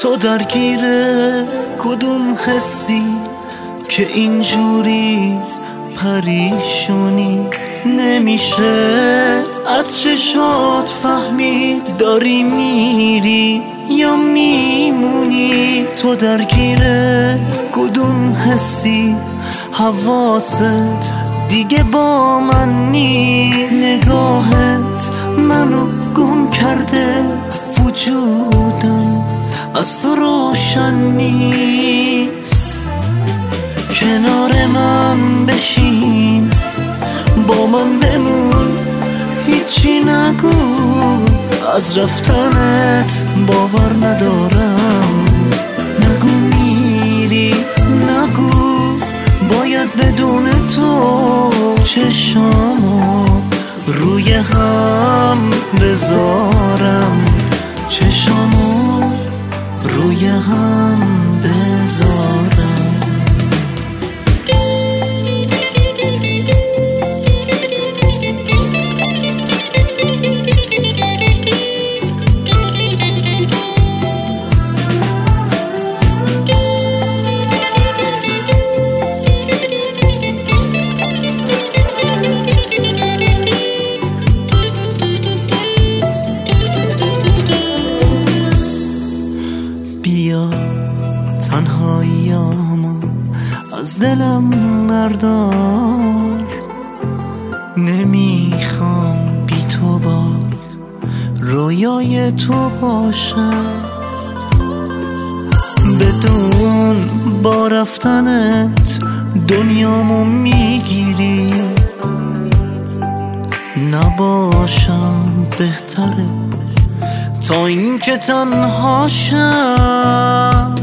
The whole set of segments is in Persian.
تو درگیر کدوم حسی که اینجوری پریشونی؟ نمیشه از چشات فهمید داری میری یا میمونی. تو درگیر کدوم حسی حواست دیگه با من نیست؟ نگاهت منو گم کرده، وجودم از تو روشن نیست. کنار من بشین، با من بمون، هیچی نگو، از رفتنت باور ندارم. نگو میری، نگو باید بدون تو چشامو روی هم بذارم، چشامو روی هم بذارم. بیا تنهاییامو از دلم بردار، نمیخوام بی تو با رویای تو باشم. بدون با رفتنت دنیامو میگیری، نباشم بهتره تا اینکه تنها شم.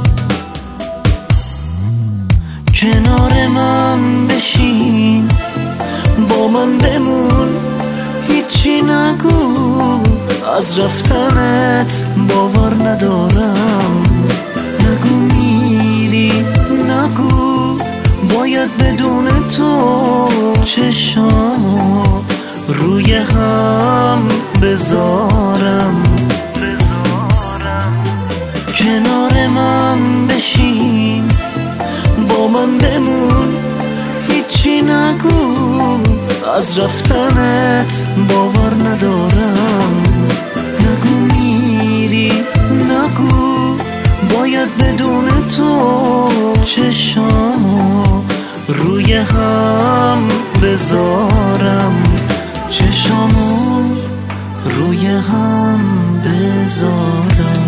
کنار من بشین، با من بمون، هیچی نگو، از رفتنت باور ندارم. نگو میری، نگو باید بدون تو چشامو روی هم بذارم. کنار من بشین، با من بمون، هیچی نگو، از رفتنت باور ندارم. نگو میری، نگو باید بدون تو چشامو روی هم بذارم، چشامو روی هم بذارم.